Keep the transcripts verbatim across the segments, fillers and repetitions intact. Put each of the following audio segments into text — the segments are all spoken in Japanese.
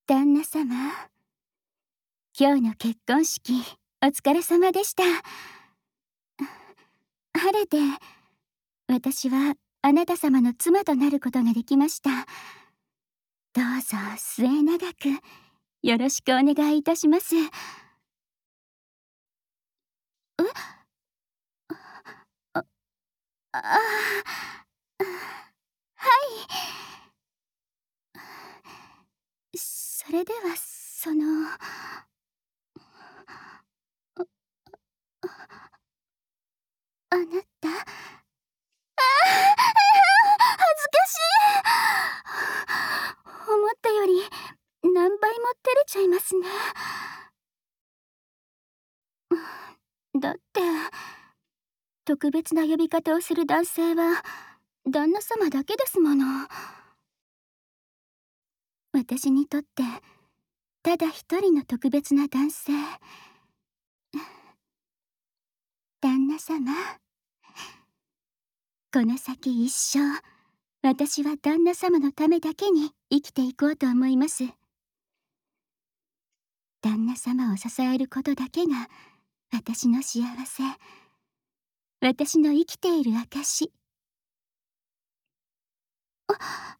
旦那様、今日の結婚式お疲れ様でした。晴れて私はあなた様の妻となることができました。どうぞ末永くよろしくお願いいたします。え？あ、ああ、はい。それではそのあなた、ああ、恥ずかしい。思ったより何倍も照れちゃいますね。だって特別な呼び方をする男性は旦那様だけですもの。私にとってただ一人の特別な男性。旦那様、この先一生私は旦那様のためだけに生きていこうと思います。旦那様を支えることだけが私の幸せ、私の生きている証。あ、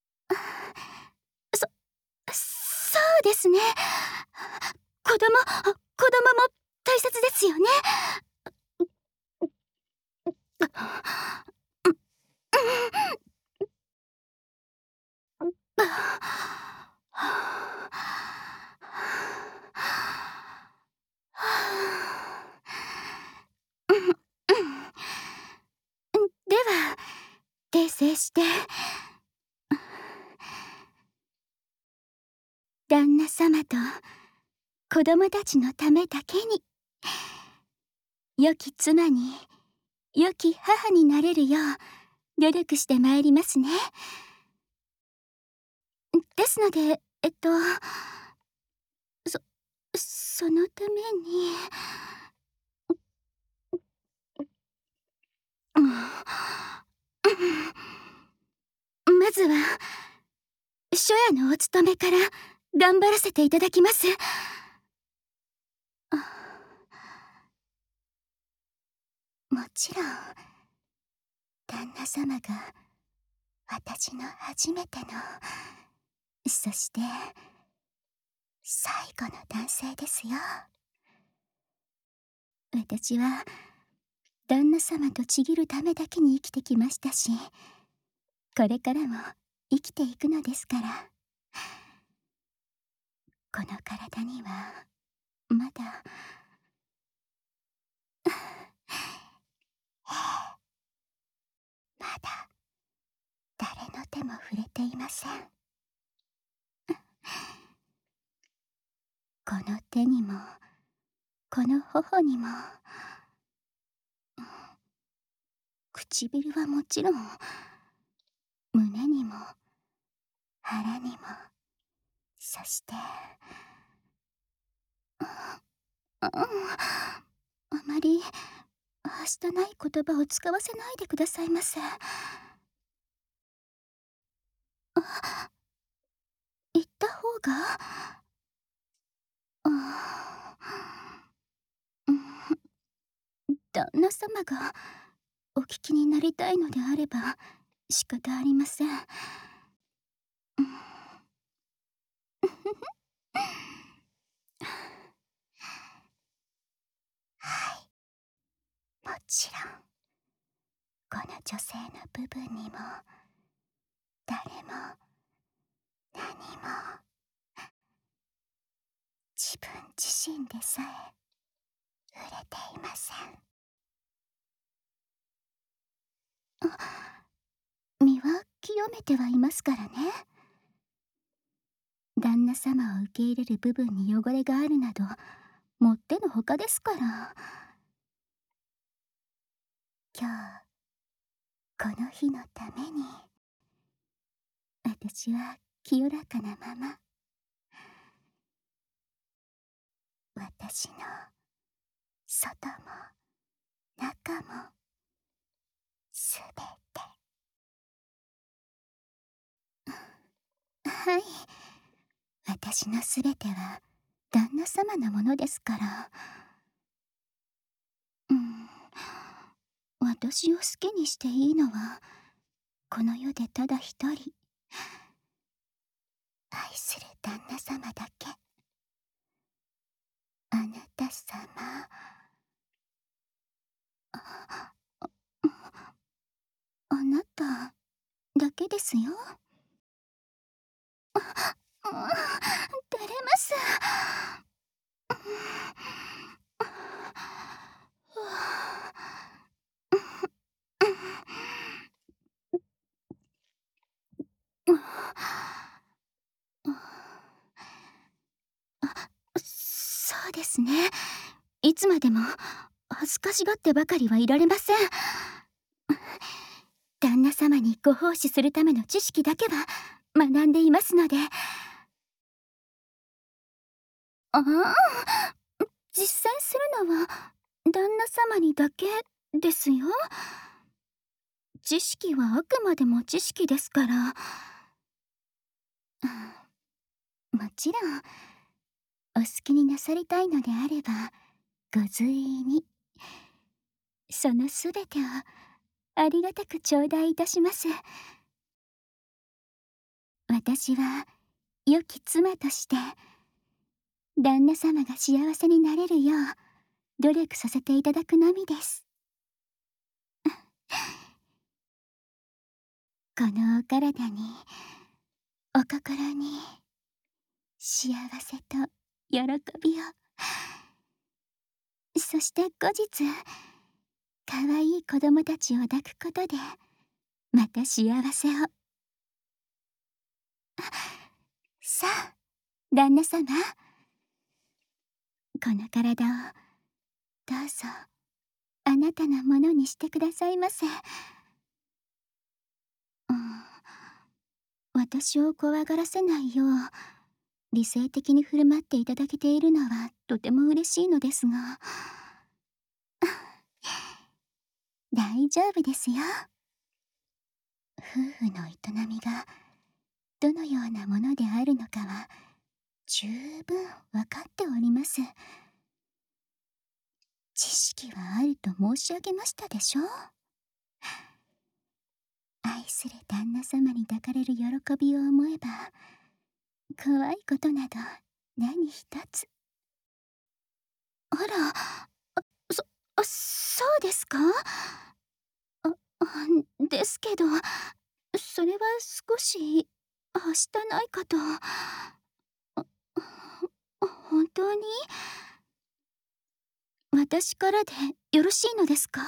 そ、そうですね。子供、子供も大切ですよね。では訂正して、旦那様と子供たちのためだけに良き妻に良き母になれるよう努力してまいりますね。ですのでえっとそそのためにまずは初夜のお勤めから頑張らせていただきます。もちろん旦那様が私の初めての、そして最後の男性ですよ。私は旦那様とちぎるためだけに生きてきましたし、これからも生きていくのですから。この体にはまだまだ誰の手も触れていません。この手にもこの頬にも、唇はもちろん胸にも腹にも、そしてあまりはしたない言葉を使わせないでくださいませ。言った方が旦那様がお聞きになりたいのであれば仕方ありません。はい、もちろんこの女性の部分にも誰も何も自分自身でさえ触れていません。身は清めてはいますからね。旦那様を受け入れる部分に汚れがあるなどもってのほかですから。今日この日のために私は清らかなまま、私の外も中もすべて、はい、私私のすべては旦那様のものですから。うん、私を好きにしていいのはこの世でただ一人、愛する旦那様だけ。あなた様。あ、あなただけですよ。あ、うん、照れます。そうですね。いつまでも恥ずかしがってばかりはいられません。旦那様にご奉仕するための知識だけは学んでいますので。ああ、実践するのは旦那様にだけですよ。知識はあくまでも知識ですから。もちろんお好きになさりたいのであればご随意に。そのすべてをありがたく頂戴いたします。私は良き妻として旦那様が幸せになれるよう努力させていただくのみです。このお体にお心に幸せと喜びを、そして後日かわいい子供たちを抱くことでまた幸せを。さあ旦那様、この体をどうぞあなたのものにしてくださいませ。うん、私を怖がらせないよう理性的に振る舞っていただけているのはとても嬉しいのですが大丈夫ですよ。夫婦の営みがどのようなものであるのかは十分わかっております。知識はあると申し上げましたでしょう。愛する旦那様に抱かれる喜びを思えば怖いことなど何一つ。あら、そ、そうですか？あ、ですけど、それは少しはしたないかと。本当に？私からでよろしいのですか？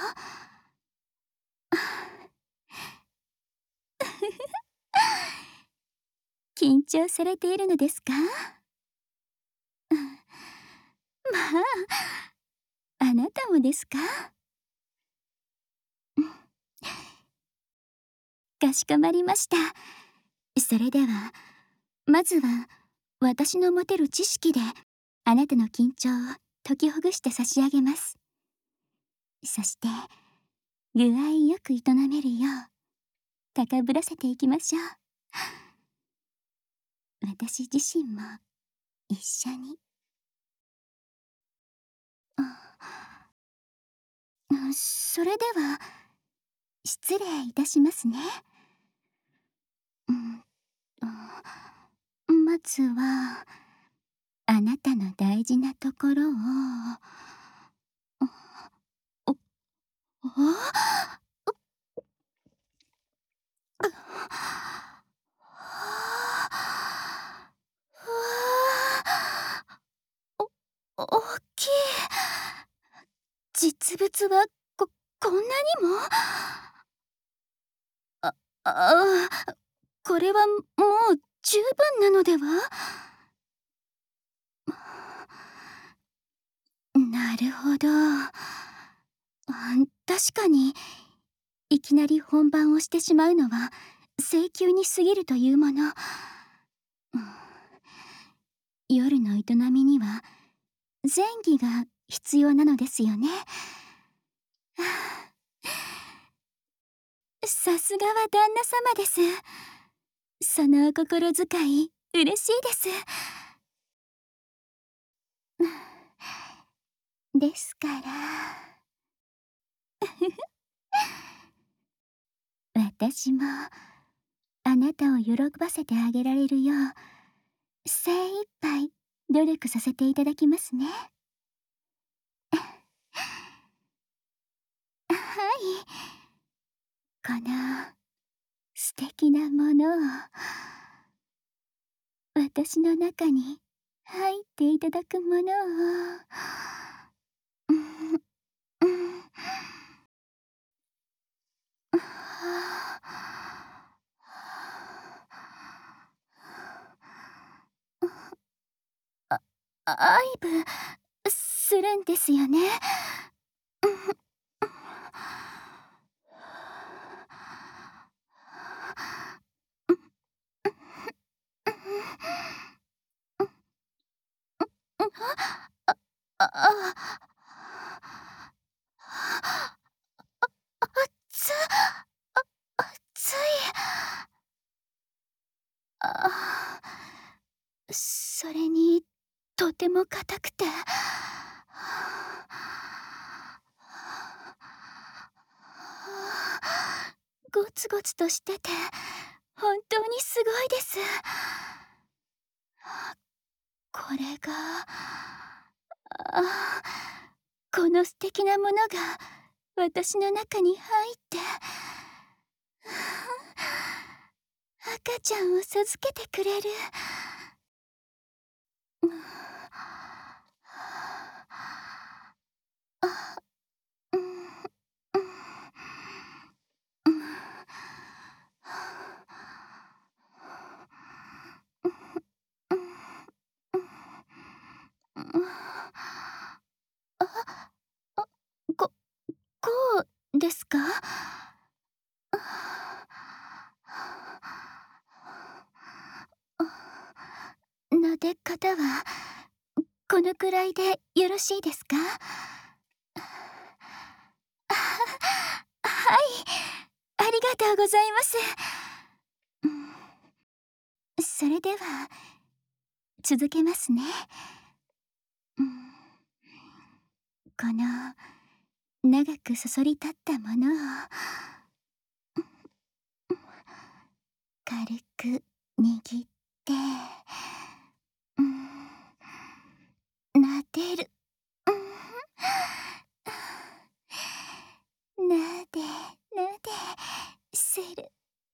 緊張されているのですか？まあ、あなたもですか？かしこまりました。それではまずは私の持てる知識であなたの緊張を解きほぐして差し上げます。そして具合よく営めるよう高ぶらせていきましょう。私自身も一緒に。それでは失礼いたしますね。うんまずはあなたの大事なところをおおお大きい。実物はここんなにも。あああ、これはもう十分なのでは？なるほど。確かにいきなり本番をしてしまうのは請求に過ぎるというもの。夜の営みには前儀が必要なのですよね。さすがは旦那様です。そのお心遣い嬉しいです。 ですから私もあなたを喜ばせてあげられるよう精一杯努力させていただきますね。はい、この素敵なものを私の中に入っていただくものを、うん、うん、あ、愛撫するんですよね。あ、あ、あつ、あ、熱い。あ、それにとても硬くて。ゴツゴツとしてて本当にすごいです。これが、あ、この素敵なものが私の中に入って赤ちゃんを授けてくれる。あ、うん、うん、うん、うん、あ、あ、ここうですか？撫で方はこのくらいでよろしいですか？はい、ありがとうございます。うん、それでは続けますね。うん、この長くそそり立ったものを軽く握って、うん、撫でる。うん、なでなでする。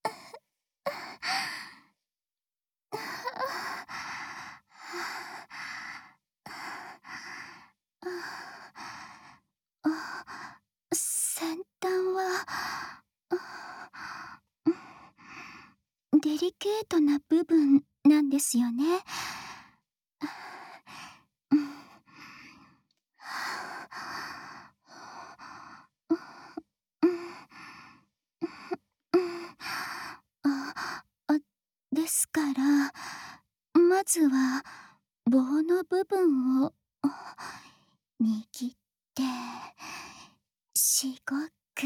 先端はデリケートな部分なんですよね。あ、あ、ですからまずは棒の部分を握ってしごく。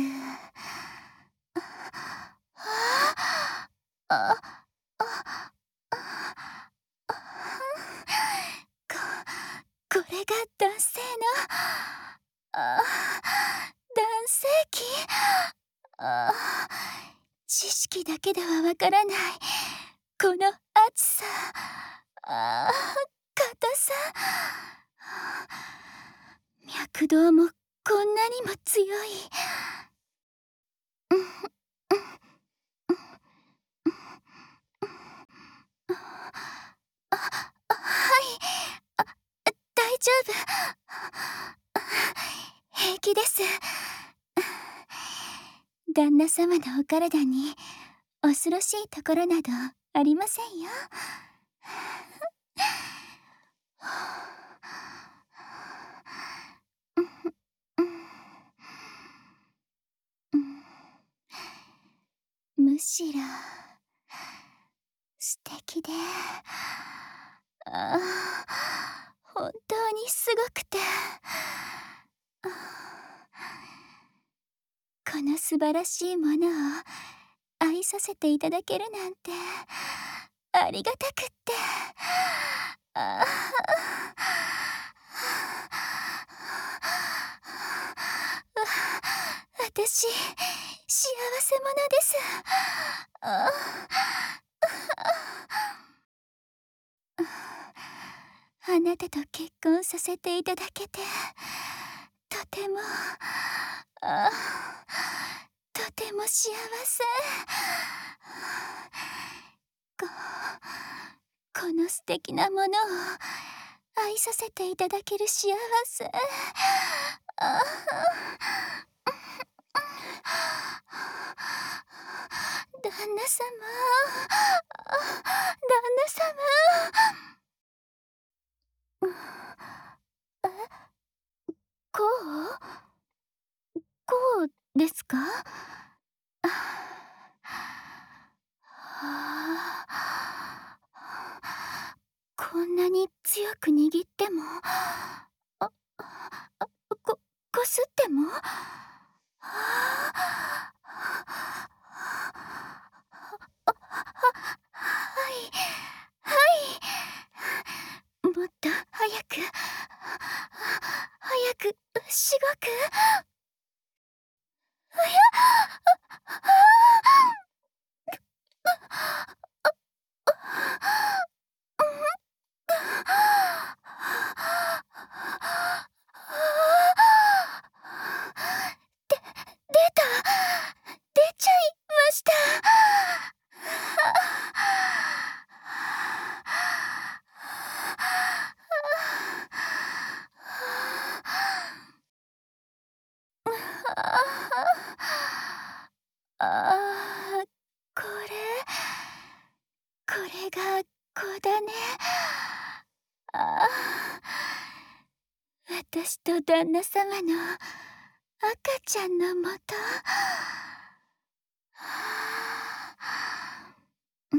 ああ、あ、ここれが男性の、あ、男性器。あ、知識だけではわからないこの熱さ、あ、硬さ、脈動もこんなにも強い。あ、はい、あ、大丈夫。平気です。旦那様のお体に恐ろしいところなどありませんよ。むしろ素敵で、あ、本当にすごくて、この素晴らしいものを愛させていただけるなんてありがたくって、あ、 ああなたと結婚させていただけてとてもあとても幸せ。ここの素敵なものを愛させていただける幸せ。あ旦那様、旦那様。え、こうこうですか？ああ、こんなに強く握っても、ああここすっても、あはいはい、もっと早く早くしごく。おやで出た出ちゃいました。ああ、これこれが子だね。ああ、私と旦那様の赤ちゃんのもと。うん。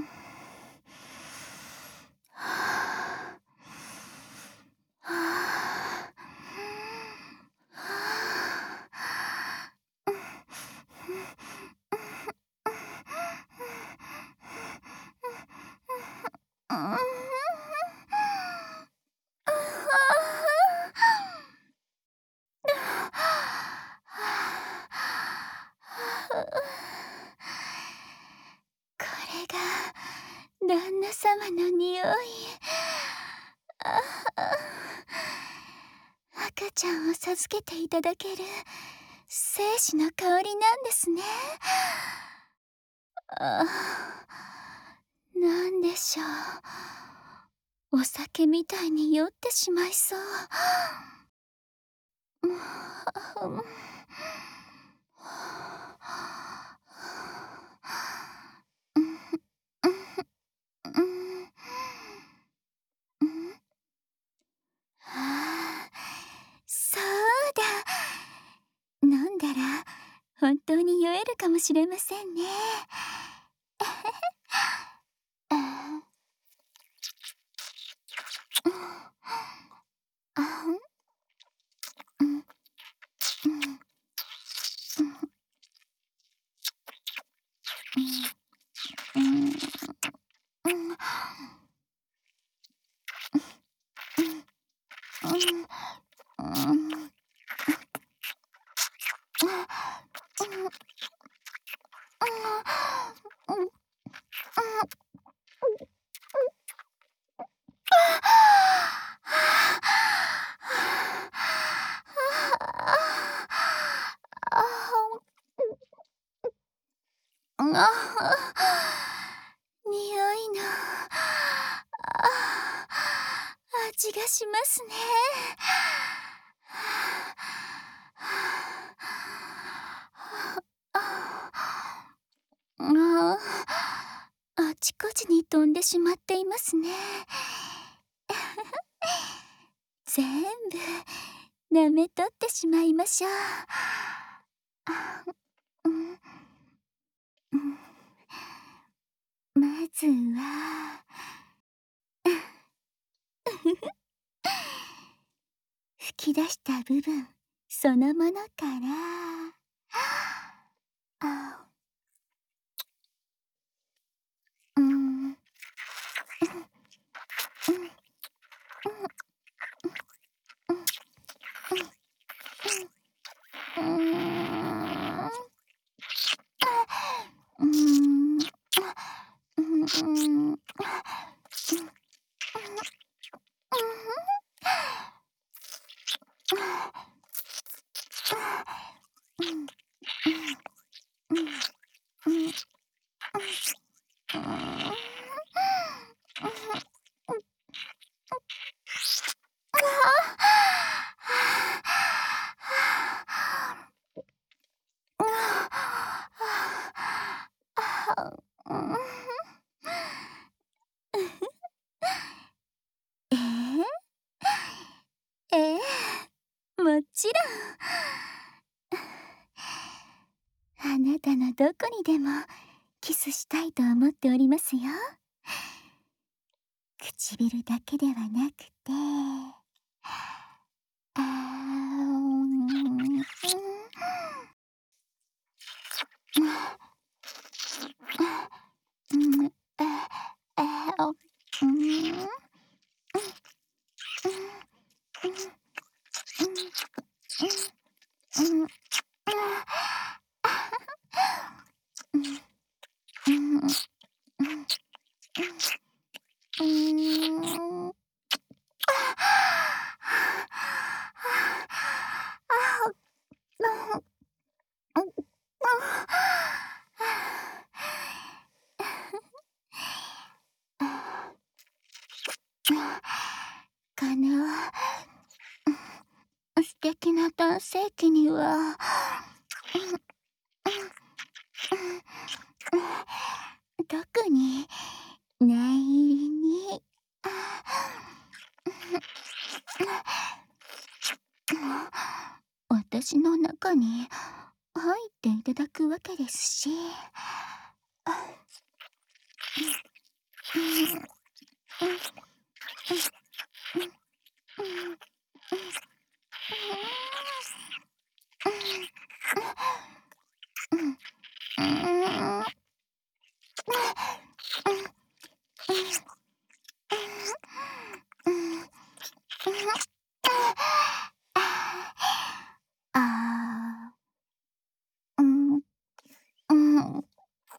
はあ、はあ、うん。うん。これが旦那様の匂い。ああ、赤ちゃんを授けていただける精子の香りなんですね。ああ、なんでしょう。お酒みたいに酔ってしまいそう。うん。ああ、そうだ。飲んだら本当に酔えるかもしれませんね。ああ、あん、うん、うん、うん、うん、うん、うん、うん、うん。匂いの味がしますね。ああちこちに飛んでしまっていますね。全部舐めとってしまいましょう。あ、うん、うん、まずは吹き出した部分そのものからあ、うん、うん、うん、うん、うん、うん、うん、 ちろん。あなたのどこにでもキスしたいと思っておりますよ。唇だけではなくて、あーん、うん、あ、あ、お、うん、うん、うん、うん、うん、うん、うん、うん、うん、かな。素敵な男性器には、特に念入りに、私の中に入っていただくわけですし、あー、うん、うん、うん、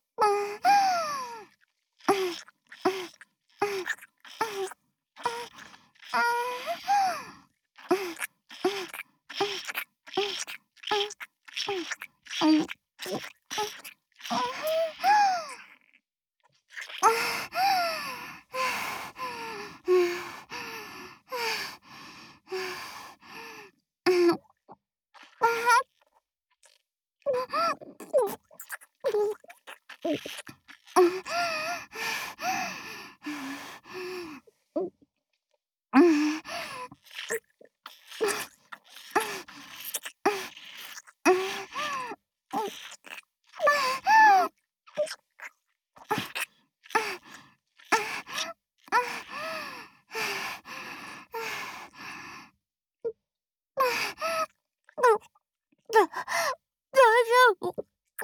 大丈夫。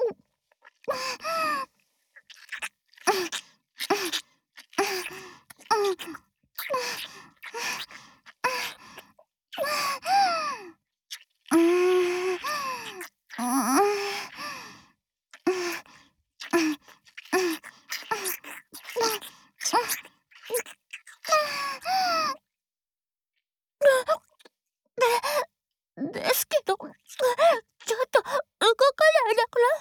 ですけど、ちょっと動かないでくれ。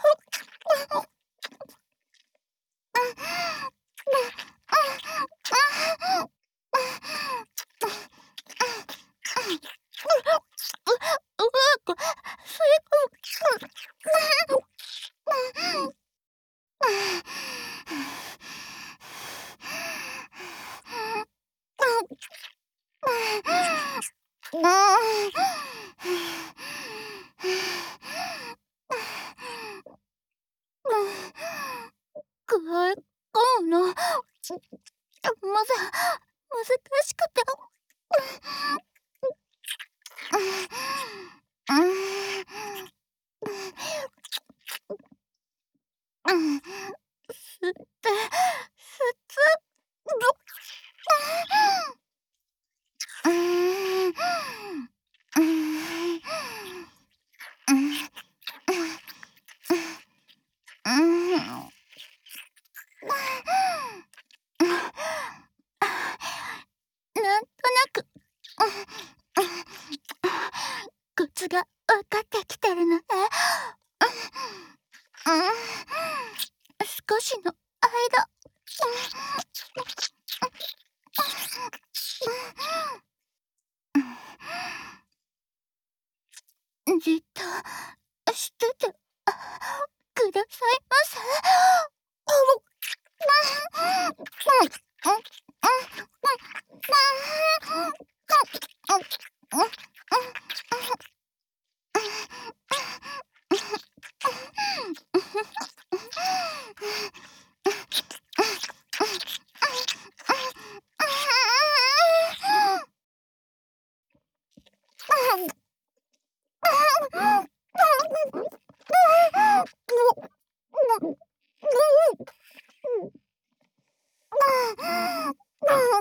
うまく吸い込む。くわえ込むの、まず、難しくて。吸って、吸つ、なんとなく、コツが分かってきてるのね。少しの間、じっとしててくださいませ。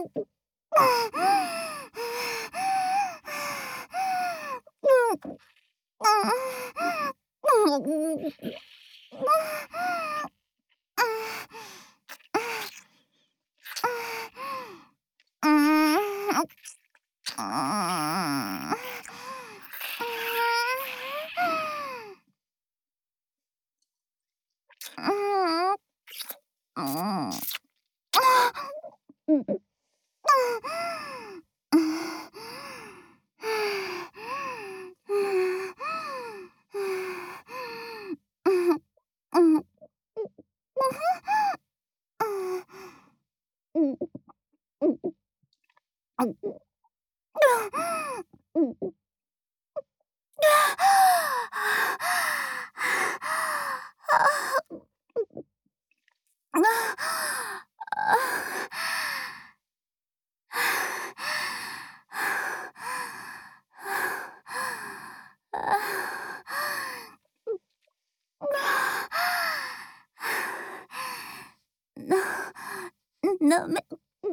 な、なめ、な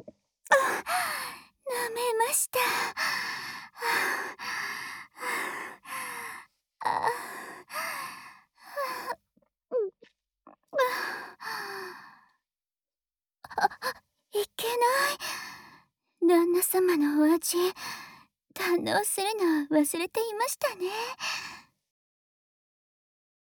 めました。あいけない。旦那様のお味、堪能するのを忘れていましたね。